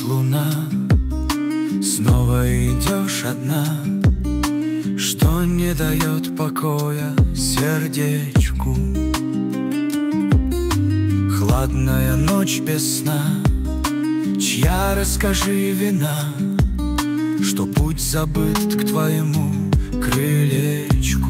луна, снова идешь одна, что не дает покоя сердечку. Хладная ночь без сна, чья, расскажи, вина, что путь забыт к твоему крылечку.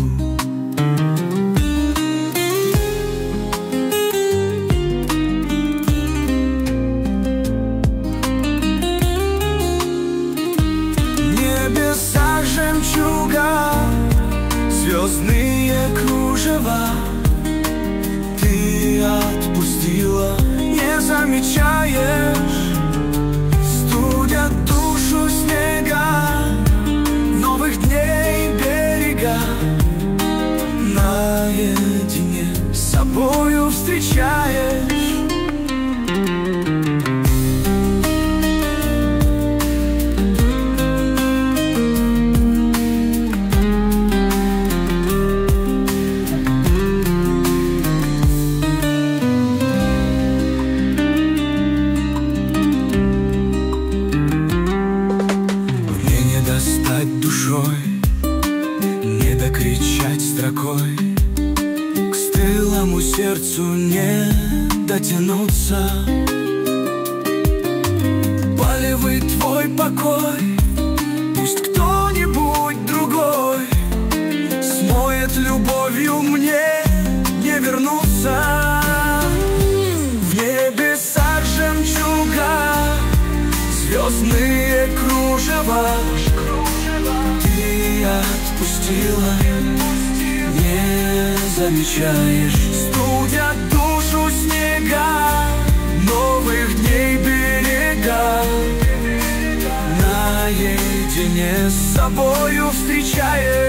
Небеса жемчуга, звездные кружева ты отпустила, не замечаешь, студят душу снега новых дней берега. Наедине с собою встречаешь. Достать душой, не докричать строкой, к стылому сердцу не дотянуться. Полевый твой покой, пусть кто-нибудь другой смоет любовью, мне не вернуться. В небеса жемчуга, звездные кружева ты отпустила, не замечаешь, студят душу снега новых дней берега. Наедине с собою встречаешь.